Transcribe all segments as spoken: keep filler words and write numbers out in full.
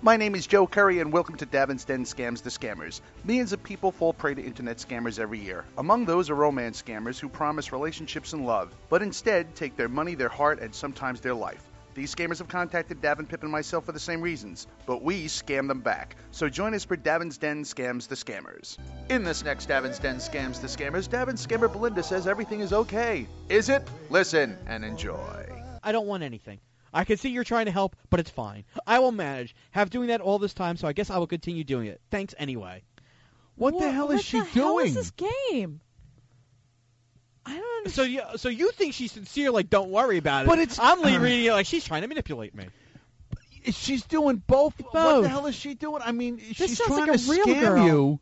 My name is Joe Curry, and welcome to Davin's Den Scams the Scammers. Millions of people fall prey to internet scammers every year. Among those are romance scammers who promise relationships and love, but instead take their money, their heart, and sometimes their life. These scammers have contacted Davin, Pip, and myself for the same reasons, but we scam them back. So join us for Davin's Den Scams the Scammers. In this next Davin's Den Scams the Scammers, Davin's scammer Belinda says everything is okay. Is it? Listen and enjoy. I don't want anything. I can see you're trying to help, but it's fine. I will manage. Have doing that all this time, so I guess I will continue doing it. Thanks anyway. What, what the hell is what she the doing? Hell is this game? I don't understand. So you, so you think she's sincere? Like, don't worry about it. But it's I'm uh, reading it like she's trying to manipulate me. She's doing both. both. What the hell is she doing? I mean, this she's sounds trying like to a real scam girl. you.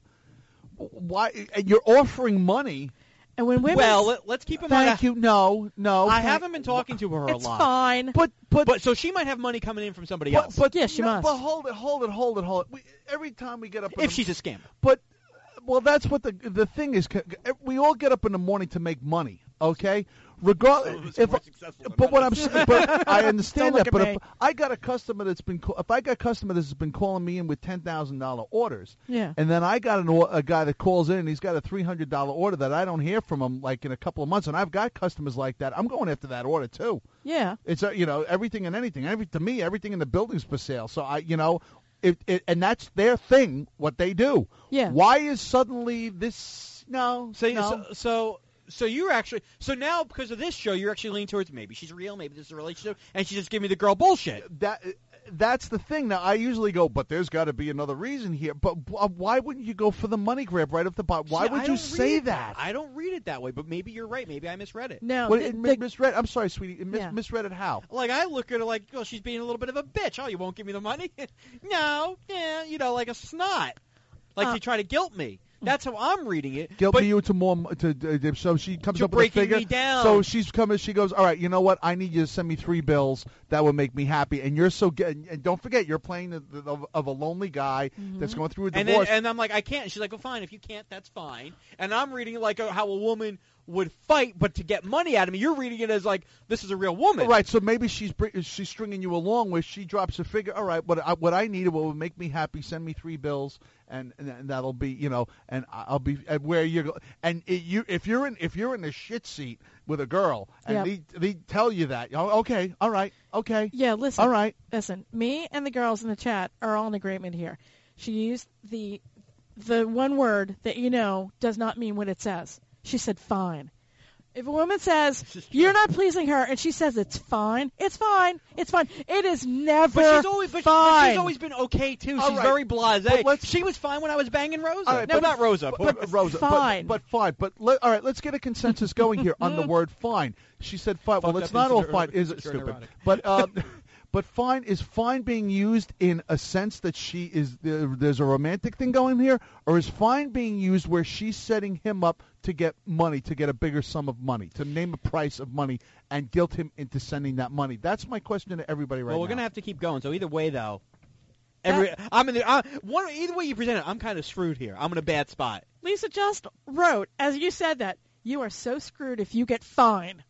Why? And you're offering money. And when women, well, let, let's keep in mind. Thank you. No, no. I thank, haven't been talking to her a it's lot. fine. But but But so she might have money coming in from somebody but, else. but Yeah, she no, must. But hold it, hold it, hold it, hold it. We, every time we get up, in if the, she's a scammer. But well, that's what the the thing is. We all get up in the morning to make money. Okay, regardless. So if but what I'm saying, but I understand Don't that. look But at if I got a customer that's been, if I got a customer that's been calling me in with ten thousand dollar orders, Yeah. and then I got an, a guy that calls in and he's got a three hundred dollar order that I don't hear from him like in a couple of months, and I've got customers like that. I'm going after that order too. Yeah. It's uh, you know everything and anything. Every to me, everything in the building's for sale. So I, you know, it, it and that's their thing. What they do. Yeah. Why is suddenly this? No. So, no. so, so, so you're actually so now because of this show, you're actually leaning towards maybe she's real, maybe this is a relationship, and she's just giving me the girl bullshit. that that's the thing. Now I usually go, but there's got to be another reason here. But uh, why wouldn't you go for the money grab right off the bat? Why See, would I you don't say read it that? I don't read it that way, but maybe you're right. Maybe I misread it. No. What, the, it, the, misread. I'm sorry, sweetie. It mis- Yeah. misread it how? Like I look at her like, well, she's being a little bit of a bitch. Oh, you won't give me the money? No, yeah, you know, like a snot, like Uh, you try to guilt me. That's how I'm reading it. Guilt but, you to more to, to so she comes To up with a breaking figure. me down. So she's coming. She goes, all right. You know what? I need you to send me three bills that would make me happy. And you're so good. And don't forget, you're playing the, the, of, of a lonely guy that's going through a and divorce. then, and I'm like, I can't. And she's like, well, fine. If you can't, that's fine. And I'm reading it like a, how a woman would fight, but to get money out of me. You're reading it as like this is a real woman. Right, so maybe she's br- she's stringing you along where she drops a figure. All right, what I, what I need, what would make me happy, send me three bills, and, and, and that'll be, you know, and I'll be and where you and it, you if you're in if you're in the shit seat with a girl and Yep. they they tell you that, oh, okay, all right, okay, yeah, listen. all right, Listen, me and the girls in the chat are all in agreement here. She used the the one word that you know does not mean what it says. She said fine. If a woman says you're not pleasing her and she says it's fine, it's fine, it's fine. It is never But she's always, but, fine. but she's always been okay too. All She's right. very blasé. But let's- She was fine when I was banging Rosa. all right, no, but- not Rosa. but, but, Rosa, but- Fine. but, fine, but let, all right, let's get a consensus going here on the word fine. She said fine. Well, Fucked it's up not all insecure- fine. Is it insecure stupid? neurotic. But uh, but fine is fine being used in a sense that she is uh, there's a romantic thing going here, or is fine being used where she's setting him up to get money, to get a bigger sum of money, to name a price of money and guilt him into sending that money? That's my question to everybody right Well, we're now. gonna have to keep going. So either way, though, every I'm in the uh, one. Either way you present it, I'm kind of screwed here. I'm in a bad spot. Lisa just wrote, as you said that, you are so screwed if you get fine.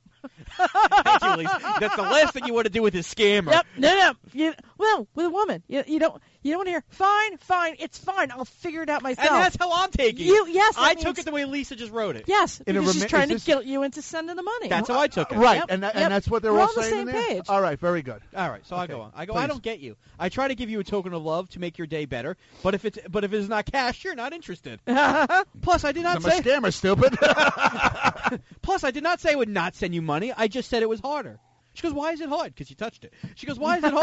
Thank you, Lisa. That's the last thing you want to do with this scammer. Yep. No, no. You, well, with a woman, you, you don't you don't hear fine, fine. It's fine. I'll figure it out myself. And that's how I'm taking You- it. yes, that I means- took it the way Lisa just wrote it. yes, In a because she's roma- trying is to this- guilt you into sending the money. That's how I took it. Right, Yep, and that, yep. and that's what they're We're all on the saying same in there? page. All right, very good. All right, so I Okay, go on. I go. please. I don't get you. I try to give you a token of love to make your day better, but if it's but if it's not cash, you're not interested. Plus, I did not I'm a say. scammer, stupid. Plus, I did not say I would not send you money. I just said it was harder. She goes, "Why is it hard?" Because you touched it. She goes, "Why is it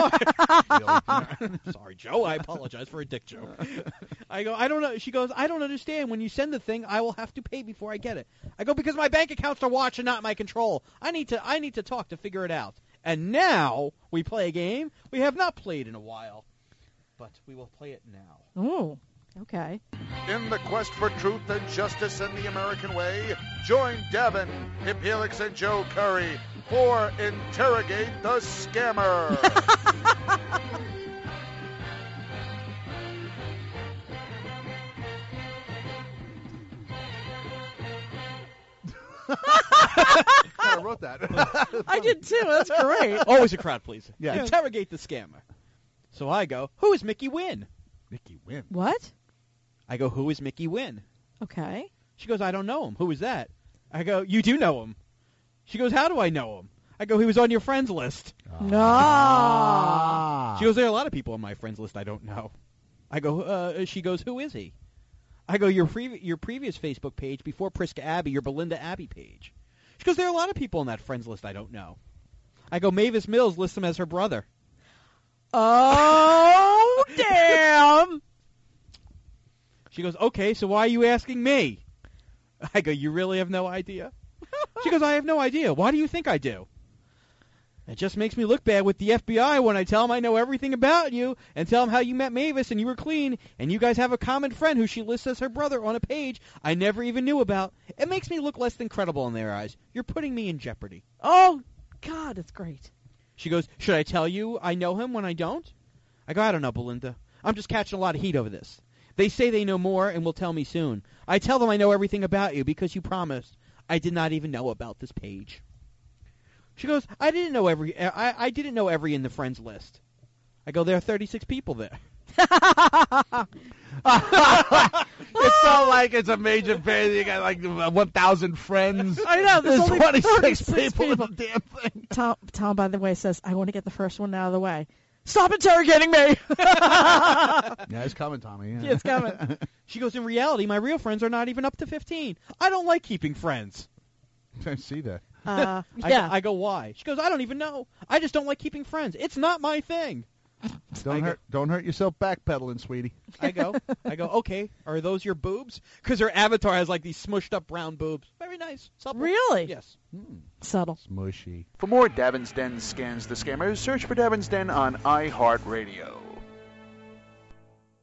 hard?" Sorry, Joe. I apologize for a dick joke. I go, "I don't know." She goes, "I don't understand. When you send the thing, I will have to pay before I get it." I go, "Because my bank accounts are watched and not my control. I need to. I need to talk to figure it out." And now we play a game we have not played in a while, but we will play it now. Ooh, okay. In the quest for truth and justice in the American way, join Davin, Hip Helix, and Joe Curry for Interrogate the Scammer. I wrote that. I did too. That's great. Always a crowd pleaser. Yeah. Interrogate the scammer. So I go, who is Mickey Wynn? Mickey Wynn. What? I go, who is Mickey Wynn? Okay. She goes, I don't know him. Who is that? I go, you do know him. She goes, how do I know him? I go, he was on your friends list. No. Ah. She goes, there are a lot of people on my friends list I don't know. I go, uh, she goes, who is he? I go, your pre- your previous Facebook page before Priska Abbey, your Belinda Abbey page. She goes, there are a lot of people on that friends list I don't know. I go, Mavis Mills lists him as her brother. Oh, damn. She goes, okay, so why are you asking me? I go, you really have no idea? She goes, I have no idea. Why do you think I do? It just makes me look bad with the F B I when I tell them I know everything about you and tell them how you met Mavis and you were clean and you guys have a common friend who she lists as her brother on a page I never even knew about. It makes me look less than credible in their eyes. You're putting me in jeopardy. Oh, God, that's great. She goes, should I tell you I know him when I don't? I go, I don't know, Belinda. I'm just catching a lot of heat over this. They say they know more and will tell me soon. I tell them I know everything about you because you promised. I did not even know about this page. She goes, I didn't know every I, I didn't know every in the friends list. I go, there are thirty-six people there. It's not like it's a major band. You got like one thousand friends. I know, there's only twenty-six thirty-six people, people. in the damn thing. Tom, Tom, by the way, says, I want to get the first one out of the way. Stop interrogating me. Yeah, it's coming, Tommy. Yeah. Yeah, it's coming. She goes, in reality, my real friends are not even up to fifteen. I don't like keeping friends. I see that. Uh, I, yeah. go, I go, why? She goes, I don't even know. I just don't like keeping friends. It's not my thing. Don't I hurt. Don't hurt yourself backpedaling, sweetie. I go, I go, okay, are those your boobs? Because her avatar has like these smushed up brown boobs. Very nice. Supple. Really? Yes. Hmm. Subtle. Smushy. For more Davin's Den Scans the Scammers, search for Davin's Den on iHeartRadio.